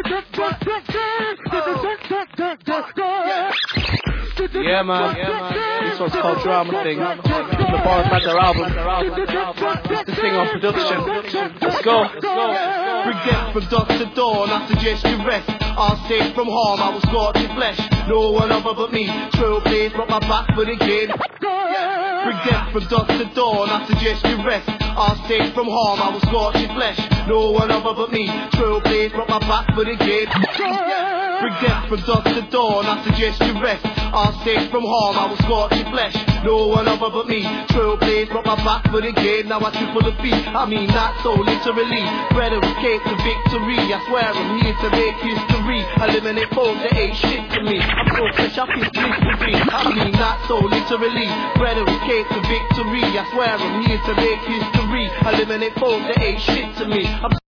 Yeah, man. This one's called Drama Thing. The Boris Badger album. It's the thing on production. Let's go. Forget from dusk to dawn, I suggest you rest. I'll safe from harm, I was scorched in flesh. No one other but me, trailblaze, brought my back for the game. Forget from dusk to dawn, I suggest you rest. I'll safe from harm, I was scorched in flesh. No one other but me, trailblaze, brought my back for the game. Forget from dusk to dawn, I suggest you rest. I'll safe from harm, I was scorched in flesh. No one other but me, trailblaze, brought my back for the game. Now I triple the beat, I mean not so literally. Better escape to victory, I swear I'm here to make history. Eliminate foes that ain't shit to me. I'm so fresh, I feel mystery. I mean not so literally. Better escape to victory, I swear I'm here to make history. Eliminate foes that ain't shit to me.